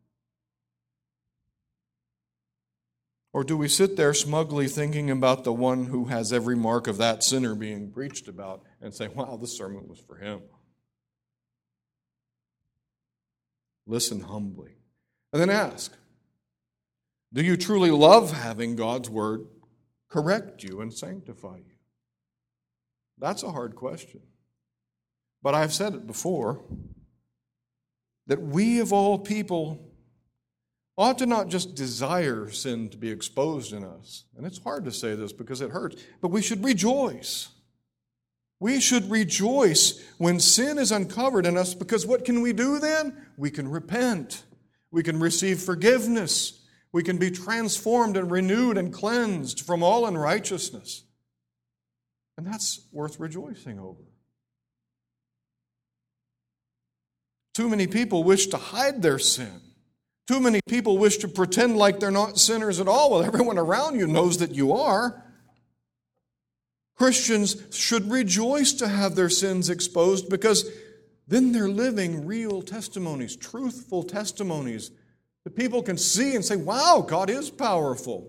Or do we sit there smugly thinking about the one who has every mark of that sinner being preached about and say, wow, this sermon was for him? Listen humbly. And then ask, do you truly love having God's Word correct you and sanctify you? That's a hard question. But I've said it before, that we of all people ought to not just desire sin to be exposed in us. And it's hard to say this because it hurts, but we should rejoice. We should rejoice when sin is uncovered in us, because what can we do then? We can repent. We can receive forgiveness. We can be transformed and renewed and cleansed from all unrighteousness. And that's worth rejoicing over. Too many people wish to hide their sin. Too many people wish to pretend like they're not sinners at all. Well, everyone around you knows that you are. Christians should rejoice to have their sins exposed, because then they're living real testimonies, truthful testimonies that people can see and say, wow, God is powerful.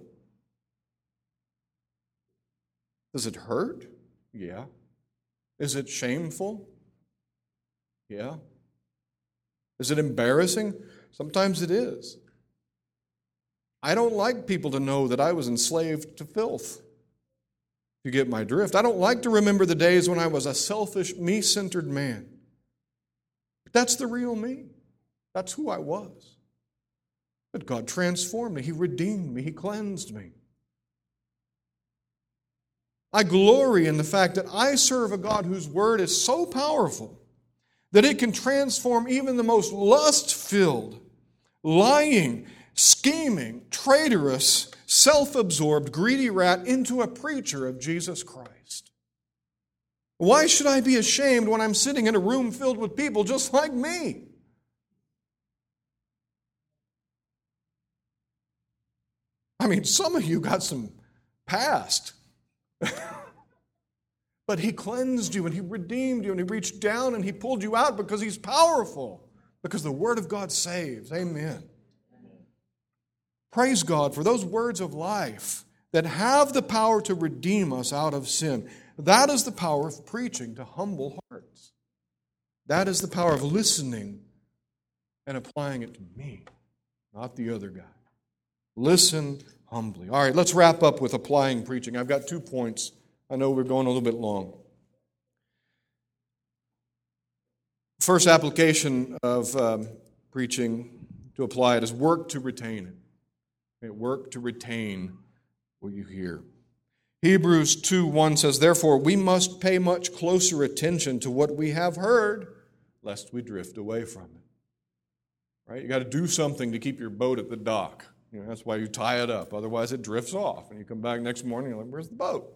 Does it hurt? Yeah. Is it shameful? Yeah. Is it embarrassing? Sometimes it is. I don't like people to know that I was enslaved to filth. You get my drift. I don't like to remember the days when I was a selfish, me-centered man. But that's the real me. That's who I was. But God transformed me. He redeemed me. He cleansed me. I glory in the fact that I serve a God whose word is so powerful that it can transform even the most lust-filled, lying, scheming, traitorous, self-absorbed, greedy rat into a preacher of Jesus Christ. Why should I be ashamed when I'm sitting in a room filled with people just like me? I mean, some of you got some past. But He cleansed you and He redeemed you and He reached down and He pulled you out because He's powerful. Because the Word of God saves. Amen. Praise God for those words of life that have the power to redeem us out of sin. That is the power of preaching to humble hearts. That is the power of listening and applying it to me, not the other guy. Listen humbly. All right, let's wrap up with applying preaching. I've got two points. I know we're going a little bit long. First application of um, preaching to apply it is work to retain it. Okay, work to retain what you hear. Hebrews two one says, therefore, we must pay much closer attention to what we have heard, lest we drift away from it. Right? You got to do something to keep your boat at the dock. You know, that's why you tie it up. Otherwise, it drifts off. And you come back next morning, you're like, where's the boat?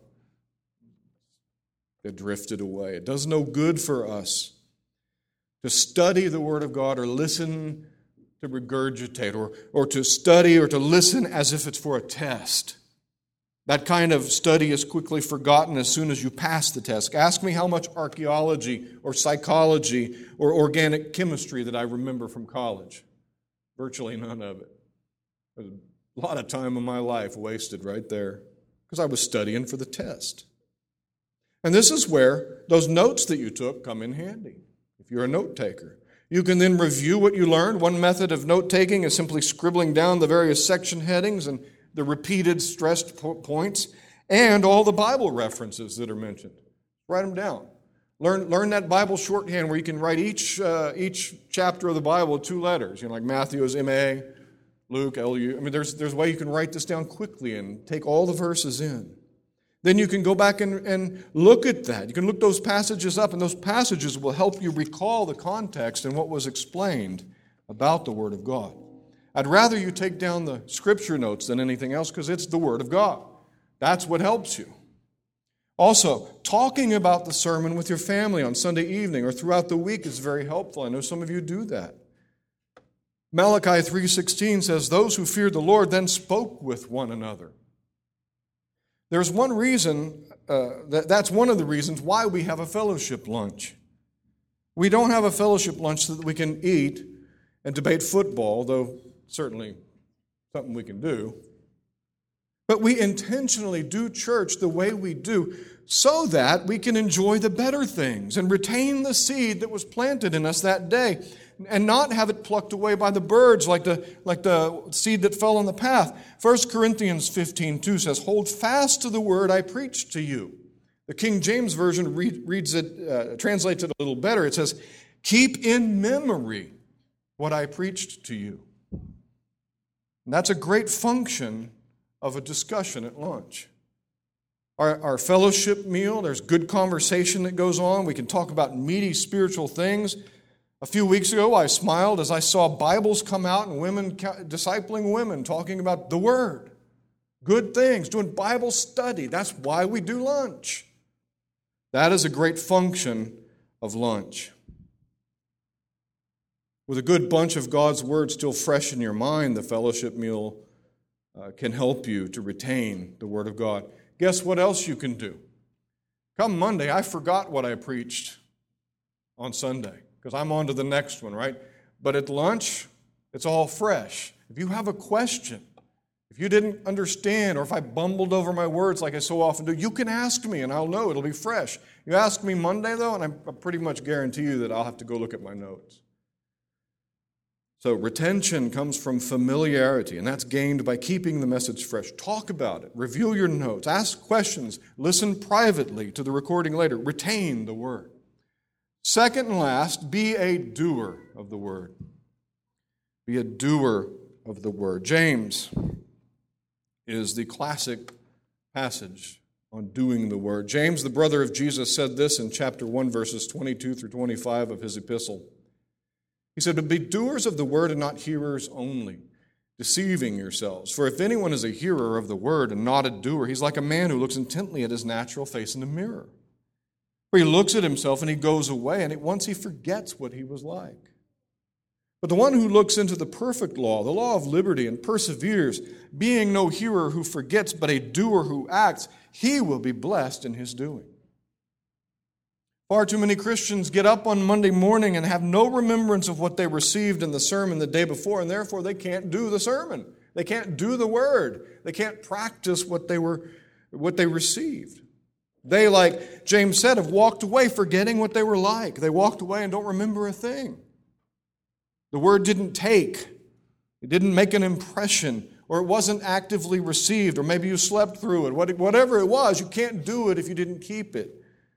It drifted away. It does no good for us to study the Word of God or listen to regurgitate or, or to study or to listen as if it's for a test. That kind of study is quickly forgotten as soon as you pass the test. Ask me how much archaeology or psychology or organic chemistry that I remember from college. Virtually none of it. There's a lot of time of my life wasted right there because I was studying for the test. And this is where those notes that you took come in handy, if you're a note taker. You can then review what you learned. One method of note-taking is simply scribbling down the various section headings and the repeated stressed points and all the Bible references that are mentioned. Write them down. Learn, learn that Bible shorthand where you can write each, uh, each chapter of the Bible with two letters. You know, like Matthew is M A, Luke, L U. I mean, there's, there's a way you can write this down quickly and take all the verses in. Then you can go back and, and look at that. You can look those passages up, and those passages will help you recall the context and what was explained about the Word of God. I'd rather you take down the Scripture notes than anything else because it's the Word of God. That's what helps you. Also, talking about the sermon with your family on Sunday evening or throughout the week is very helpful. I know some of you do that. Malachi three sixteen says, those who feared the Lord then spoke with one another. There's one reason, uh, that, that's one of the reasons why we have a fellowship lunch. We don't have a fellowship lunch so that we can eat and debate football, though certainly something we can do. But we intentionally do church the way we do so that we can enjoy the better things and retain the seed that was planted in us that day and not have it plucked away by the birds like the, like the seed that fell on the path. First Corinthians fifteen two says, hold fast to the word I preached to you. The King James Version read, reads it, uh, translates it a little better. It says, keep in memory what I preached to you. And that's a great function of a discussion at lunch. Our, our fellowship meal, there's good conversation that goes on. We can talk about meaty spiritual things. A few weeks ago, I smiled as I saw Bibles come out and women discipling women, talking about the Word. Good things, doing Bible study. That's why we do lunch. That is a great function of lunch. With a good bunch of God's Word still fresh in your mind, the fellowship meal uh, can help you to retain the Word of God. Guess what else you can do? Come Monday, I forgot what I preached on Sunday because I'm on to the next one, right? But at lunch, it's all fresh. If you have a question, if you didn't understand, or if I bumbled over my words like I so often do, you can ask me and I'll know. It'll be fresh. You ask me Monday, though, and I pretty much guarantee you that I'll have to go look at my notes. So retention comes from familiarity, and that's gained by keeping the message fresh. Talk about it. Review your notes. Ask questions. Listen privately to the recording later. Retain the Word. Second and last, be a doer of the Word. Be a doer of the Word. James is the classic passage on doing the Word. James, the brother of Jesus, said this in chapter one, verses twenty-two through twenty-five of his epistle. He said, "But be doers of the word and not hearers only, deceiving yourselves. For if anyone is a hearer of the word and not a doer, he's like a man who looks intently at his natural face in the mirror. For he looks at himself and he goes away, and at once he forgets what he was like. But the one who looks into the perfect law, the law of liberty, and perseveres, being no hearer who forgets, but a doer who acts, he will be blessed in his doing." Far too many Christians get up on Monday morning and have no remembrance of what they received in the sermon the day before, and therefore they can't do the sermon. They can't do the word. They can't practice what they were, what they received. They, like James said, have walked away forgetting what they were like. They walked away and don't remember a thing. The word didn't take. It didn't make an impression, or it wasn't actively received, or maybe you slept through it. Whatever it was, you can't do it if you didn't keep it.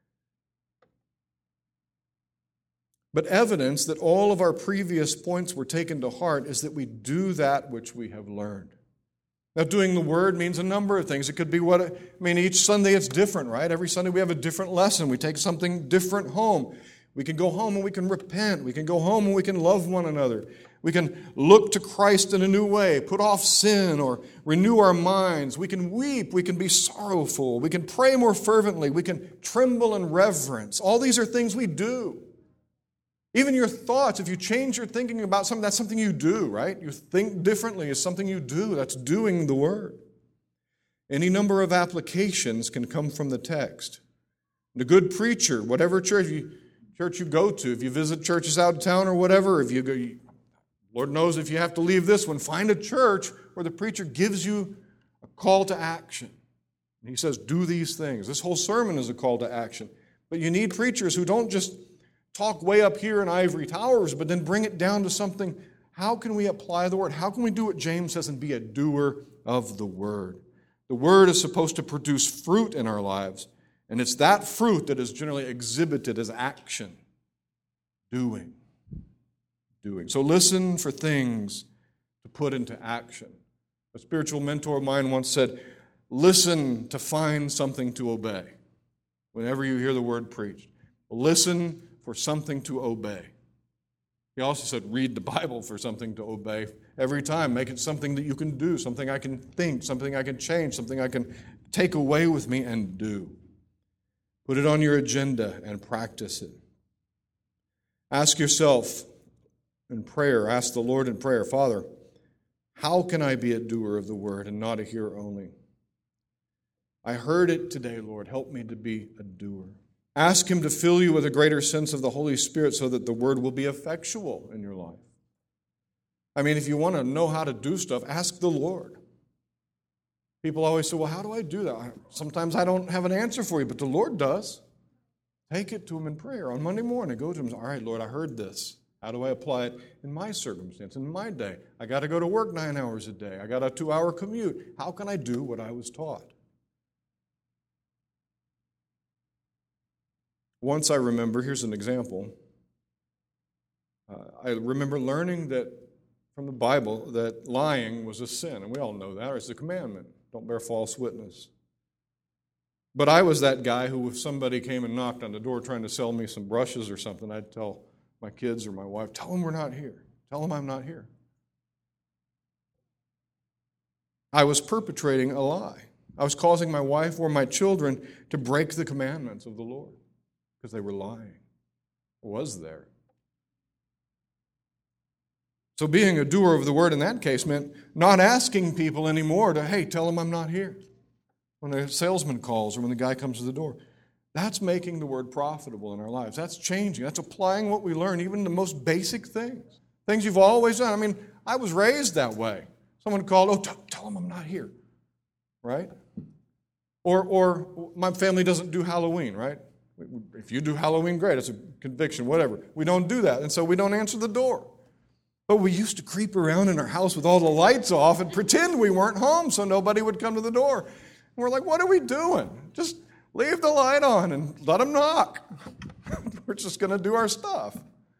But evidence that all of our previous points were taken to heart is that we do that which we have learned. Now, doing the Word means a number of things. It could be what, I mean, each Sunday it's different, right? Every Sunday we have a different lesson. We take something different home. We can go home and we can repent. We can go home and we can love one another. We can look to Christ in a new way, put off sin, or renew our minds. We can weep. We can be sorrowful. We can pray more fervently. We can tremble in reverence. All these are things we do. Even your thoughts, if you change your thinking about something, that's something you do, right? You think differently is something you do. That's doing the Word. Any number of applications can come from the text. The good preacher, whatever church you, church you go to, if you visit churches out of town or whatever, if you go, Lord knows if you have to leave this one, find a church where the preacher gives you a call to action. And he says, do these things. This whole sermon is a call to action. But you need preachers who don't just talk way up here in ivory towers, but then bring it down to something. How can we apply the Word? How can we do what James says and be a doer of the Word? The Word is supposed to produce fruit in our lives, and it's that fruit that is generally exhibited as action. Doing. Doing. So listen for things to put into action. A spiritual mentor of mine once said, listen to find something to obey. Whenever you hear the Word preached, listen for something to obey. He also said, read the Bible for something to obey. Every time, make it something that you can do, something I can think, something I can change, something I can take away with me and do. Put it on your agenda and practice it. Ask yourself in prayer, ask the Lord in prayer, Father, how can I be a doer of the Word and not a hearer only? I heard it today, Lord. Help me to be a doer. Ask Him to fill you with a greater sense of the Holy Spirit so that the Word will be effectual in your life. I mean, if you want to know how to do stuff, ask the Lord. People always say, well, how do I do that? Sometimes I don't have an answer for you, but the Lord does. Take it to Him in prayer. On Monday morning, go to Him and say, all right, Lord, I heard this. How do I apply it in my circumstance, in my day? I got to go to work nine hours a day. I got a two-hour commute. How can I do what I was taught? Once I remember, here's an example. Uh, I remember learning that from the Bible that lying was a sin, and we all know that. It's a commandment. Don't bear false witness. But I was that guy who, if somebody came and knocked on the door trying to sell me some brushes or something, I'd tell my kids or my wife, tell them we're not here. Tell them I'm not here. I was perpetrating a lie. I was causing my wife or my children to break the commandments of the Lord because they were lying. It was there. So being a doer of the word in that case meant not asking people anymore to, hey, tell them I'm not here. When the salesman calls or when the guy comes to the door. That's making the word profitable in our lives. That's changing. That's applying what we learn, even the most basic things. Things you've always done. I mean, I was raised that way. Someone called, oh, t- tell them I'm not here. Right? Or, or my family doesn't do Halloween, right? If you do Halloween, great. It's a conviction, whatever. We don't do that, and so we don't answer the door. But we used to creep around in our house with all the lights off and pretend we weren't home so nobody would come to the door. And we're like, what are we doing? Just leave the light on and let them knock. We're just going to do our stuff.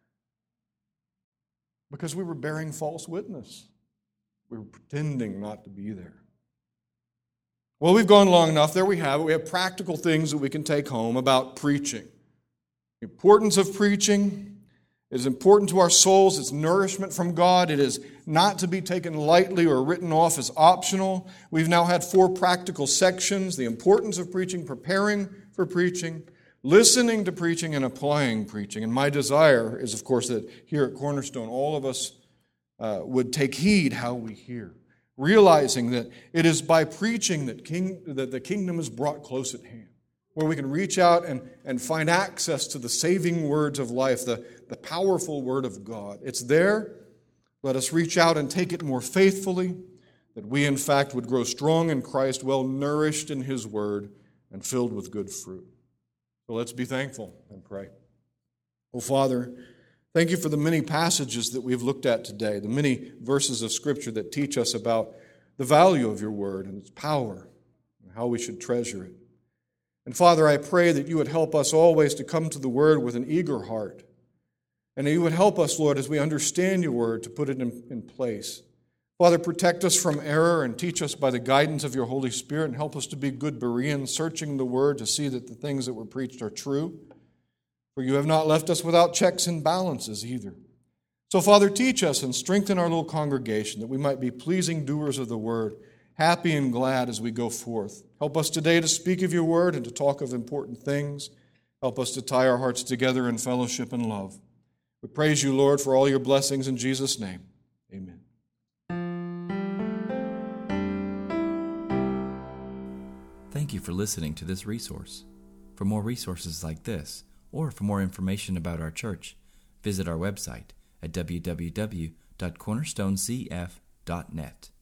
Because we were bearing false witness. We were pretending not to be there. Well, we've gone long enough. There we have it. We have practical things that we can take home about preaching. The importance of preaching. It is important to our souls. It's nourishment from God. It is not to be taken lightly or written off as optional. We've now had four practical sections: the importance of preaching, preparing for preaching, listening to preaching, and applying preaching. And my desire is, of course, that here at Cornerstone, all of us uh, would take heed how we hear, realizing that it is by preaching that, king, that the kingdom is brought close at hand, where we can reach out and, and find access to the saving words of life, the, the powerful word of God. It's there. Let us reach out and take it more faithfully, that we, in fact, would grow strong in Christ, well nourished in His word, and filled with good fruit. So let's be thankful and pray. Oh, Father, thank you for the many passages that we've looked at today, the many verses of Scripture that teach us about the value of your word and its power and how we should treasure it. And Father, I pray that you would help us always to come to the word with an eager heart. And that you would help us, Lord, as we understand your word, to put it in, in place. Father, protect us from error and teach us by the guidance of your Holy Spirit, and help us to be good Bereans, searching the word to see that the things that were preached are true. For you have not left us without checks and balances either. So, Father, teach us and strengthen our little congregation, that we might be pleasing doers of the word, happy and glad as we go forth. Help us today to speak of your word and to talk of important things. Help us to tie our hearts together in fellowship and love. We praise you, Lord, for all your blessings in Jesus' name. Amen. Thank you for listening to this resource. For more resources like this, or for more information about our church, visit our website at w w w dot cornerstone c f dot net.